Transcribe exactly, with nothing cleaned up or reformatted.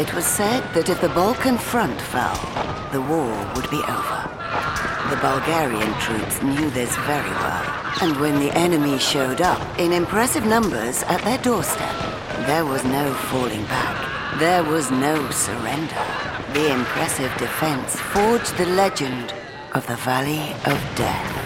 It was said that if the Balkan front fell, the war would be over. The Bulgarian troops knew this very well, and when the enemy showed up in impressive numbers at their doorstep, there was no falling back. There was no surrender. The impressive defense forged the legend of the Valley of Death.